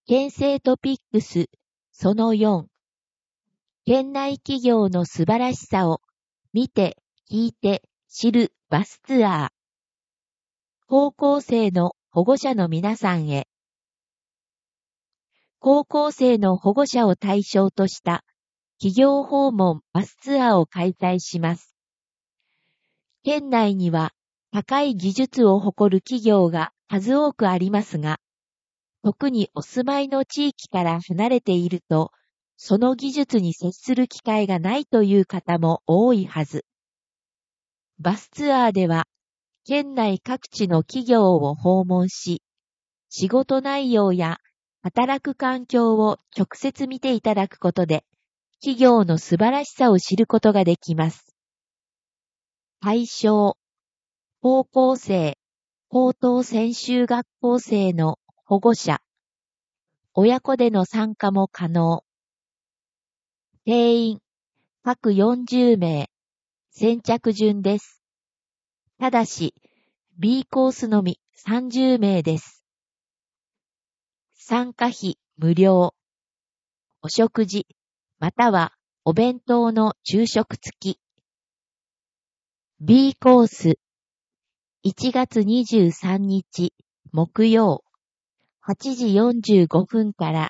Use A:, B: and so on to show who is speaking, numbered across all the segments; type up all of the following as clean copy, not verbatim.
A: 県政トピックスその4、県内企業の素晴らしさを見て、聞いて、知るバスツアー。高校生の保護者の皆さんへ。高校生の保護者を対象とした企業訪問バスツアーを開催します。県内には高い技術を誇る企業が数多くありますが、特にお住まいの地域から離れていると、その技術に接する機会がないという方も多いはず。バスツアーでは、県内各地の企業を訪問し、仕事内容や働く環境を直接見ていただくことで、企業の素晴らしさを知ることができます。対象、高校生、高等専修学校生の保護者、親子での参加も可能。定員、各40名、先着順です。ただし、B コースのみ30名です。参加費無料。お食事、またはお弁当の昼食付き。B コース、1月23日、木曜、8時45分から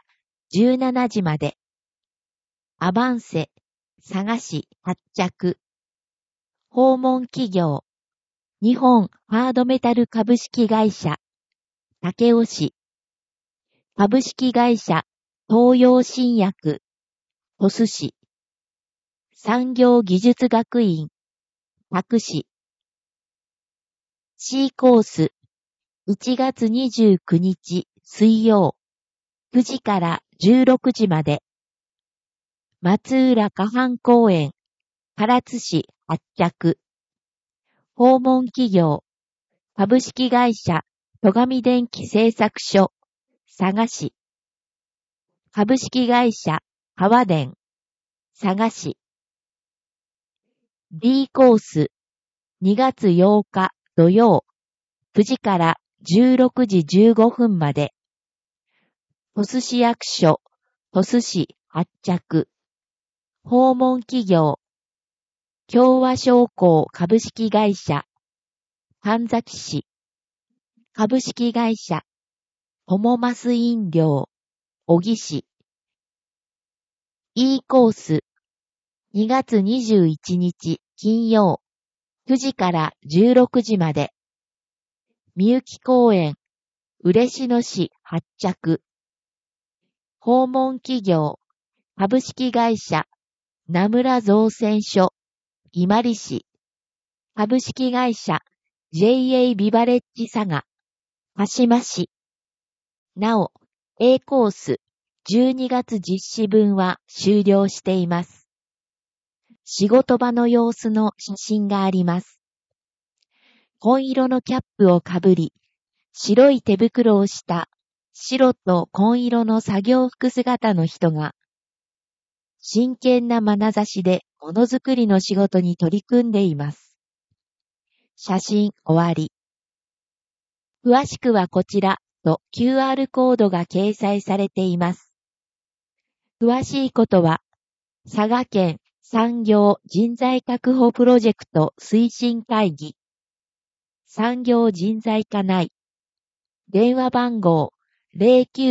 A: 17時まで。アバンセ、佐賀市発着。訪問企業、日本ハードメタル株式会社、武雄市。株式会社、東洋新薬、鳥栖市。産業技術学院、佐久市。C コース、1月29日水曜、9時から16時まで。松浦河畔公園、唐津市発着。訪問企業、株式会社、戸上電機製作所、佐賀市。株式会社、川電、佐賀市。D コース、2月8日土曜、9時から16時15分まで。鳥栖市役所、鳥栖市発着。訪問企業、共和商工株式会社、神崎市。株式会社、友増飲料、小木市。E コース、2月21日金曜、9時から16時まで。みゆき公園、嬉野市発着。訪問企業、株式会社、名村造船所、伊万里市。株式会社、JA ビバレッジ佐賀、鹿島市。なお、A コース、12月実施分は終了しています。仕事場の様子の写真があります。紺色のキャップをかぶり、白い手袋をした白と紺色の作業服姿の人が、真剣な眼差しでものづくりの仕事に取り組んでいます。写真終わり。詳しくはこちらと QR コードが掲載されています。詳しいことは、佐賀県産業人材確保プロジェクト推進会議、産業人材課内、電話番号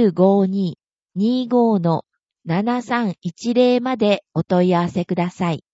A: 0952-25-7310 までお問い合わせください。